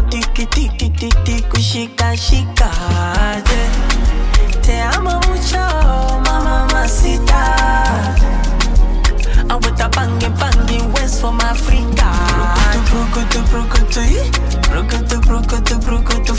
tiki tiki tiki kushika shika. Te amo mucho, mamacita. I'm with a banging West from Africa. Brokoto, brokoto, brokoto, brokoto, brokoto,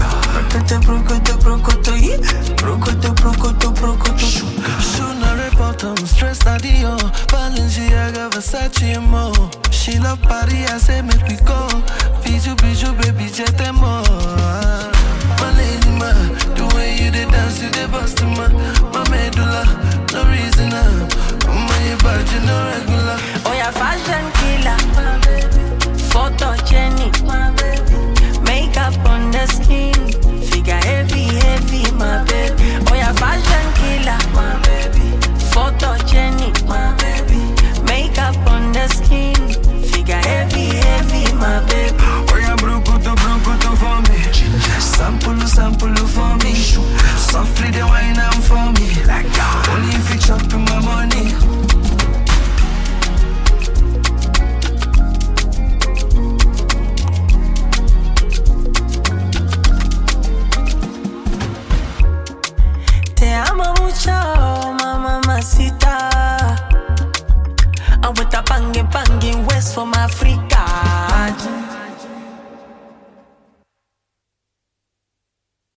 brokoto. Soon I report I'm stressed out yo. Balenciaga, Versace and more. She love party, I say make we go. Bijou, baby, jet and more. My lady, ma, the way you did dance, you did bust ma. My medulla, no reason my body, no regular. Oh yeah, fashion killer, my baby. Photo Jenny, my baby. Makeup on the skin, figure heavy, my baby. Oh yeah, fashion killer, my baby. Photo Jenny, my baby. Makeup on the skin, figure heavy, my baby. Oh yeah, brokoto for me. Sample for me. Softly the wine and for me. Only if you chop in my money. Te amo mucho, mamacita. I'm with a banging West from Africa.